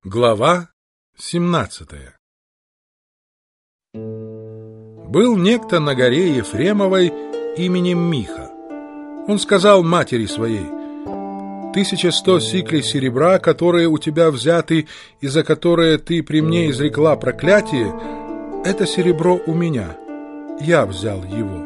Глава 17. Был некто на горе Ефремовой именем Миха. Он сказал матери своей: 1100 сиклей серебра, которые у тебя взяты и за которые ты при мне изрекла проклятие, это серебро у меня, я взял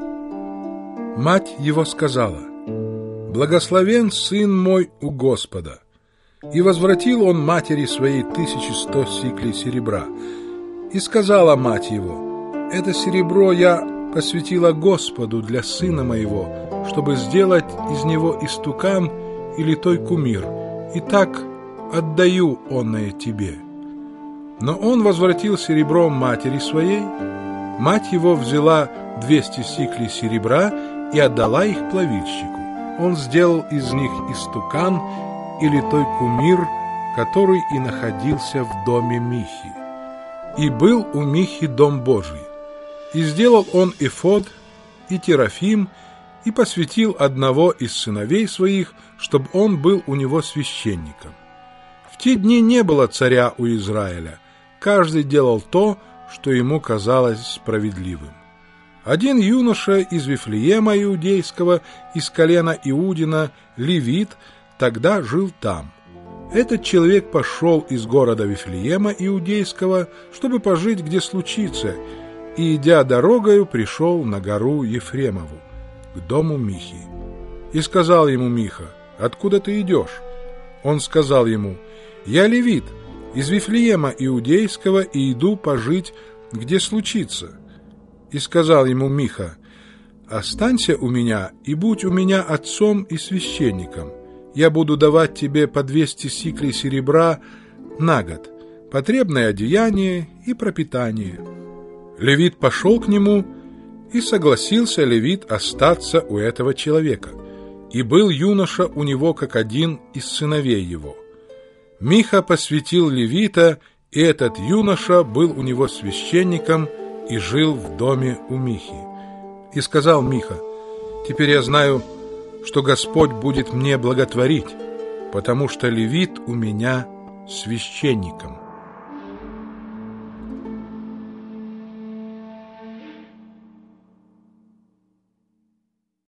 его. Мать его сказала: благословен сын мой у Господа. И возвратил он матери своей 1100 сиклей серебра. И сказала мать его: это серебро я посвятила Господу для сына моего, чтобы сделать из него истукан и литой кумир. И так отдаю онное тебе. Но он возвратил серебро матери своей. Мать его взяла 200 сиклей серебра и отдала их плавильщику. Он сделал из них истукан и литой кумир, который и находился в доме Михи. И был у Михи дом Божий. И сделал он эфод и терафим, и посвятил одного из сыновей своих, чтобы он был у него священником. В те дни не было царя у Израиля, каждый делал то, что ему казалось справедливым. Один юноша из Вифлеема иудейского, из колена Иудина, левит, тогда жил там. Этот человек пошел из города Вифлеема иудейского, чтобы пожить, где случится, и, идя дорогою, пришел на гору Ефремову, к дому Михи. И сказал ему Миха: откуда ты идешь? Он сказал ему: я левит, из Вифлеема иудейского, и иду пожить, где случится. И сказал ему Миха: останься у меня и будь у меня отцом и священником. Я буду давать тебе по 200 сиклей серебра на год, потребное одеяние и пропитание. Левит пошел к нему, и согласился левит остаться у этого человека. И был юноша у него, как один из сыновей его. Миха посвятил левита, и этот юноша был у него священником и жил в доме у Михи. И сказал Миха: теперь я знаю, что Господь будет мне благотворить, потому что левит у меня священником.